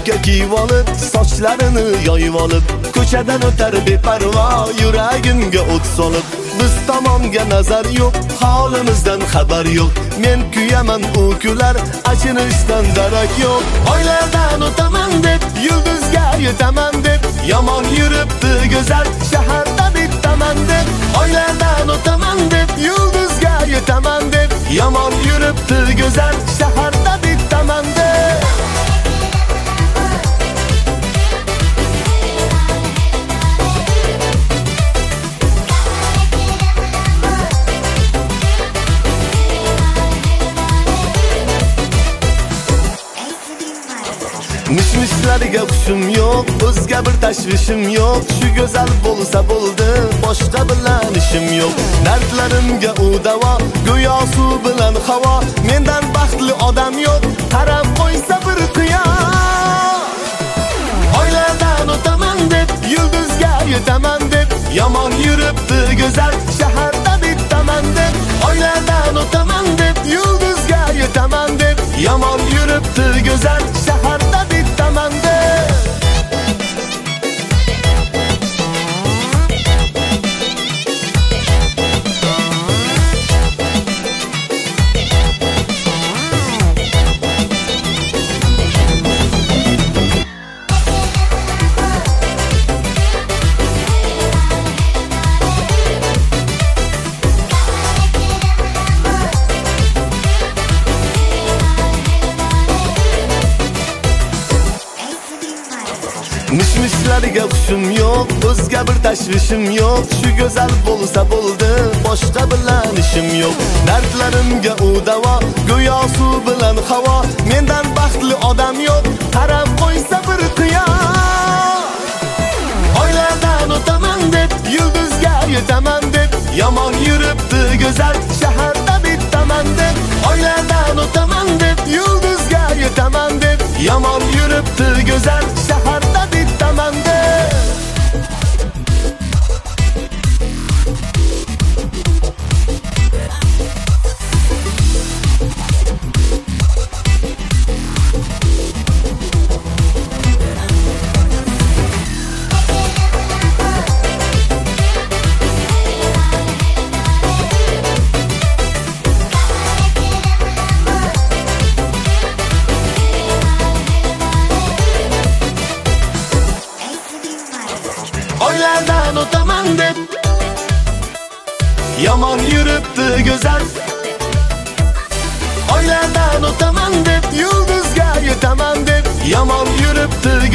yelka kiyib olib, sochlarini yoyib olib, ko'chadan o'tar beparvo, yuragimga o't solib. Biz tomonga nazar yo'q, holimizdan xabar yo'q. Men kuyaman, u kular, achinishdan darak yo'q. Oylardan o'taman deb, yulduzga yetaman deb, yomon yuribdi go'zal shaharda bittaman deb. Oylardan o'taman deb, yulduzga yetaman deb, yomon yuribdi go'zal shaharda bittaman deb. Mishmishlarga xushim yo'q, o'zga bir tashvishim yo'q. Shu go'zal bo'lsa bo'ldi, boshqa bilan ishim yo'q. Dardlarimga u davo, go'yo suv bilan havo. Mendan baxtli odam yo'q, qarab qo'ysa bir quyosh. Oylardan o'taman deb, yulduzga yetaman deb, yomon yuribdi go'zal shaharda bittaman deb. Oylardan o'taman deb, yulduzga yetaman deb, yomon yuribdi go'zal shaharda bittaman deb. Mishmishlarga xushim yo'q, o'zga bir tashvishim yo'q. Shu go'zal bo'lsa bo'ldi, boshqa bilan ishim yo'q. Dardlarimga u davo, go'yo suv bilan havo. Mendan baxtli odam yo'q, qarab qo'ysa bir quyosh. Oylardan o'taman deb, yulduzga yetaman deb, yomon yuribdi go'zal shaharda bittaman deb. Oylardan o'taman deb, yulduzga yetaman deb, yomon yuribdi go'zal shaharda bittaman deb. Oylardan o'taman deb, yomon yuribdi go'zal. Oylardan o'taman deb, yulduzga yetaman deb, yomon yuribdi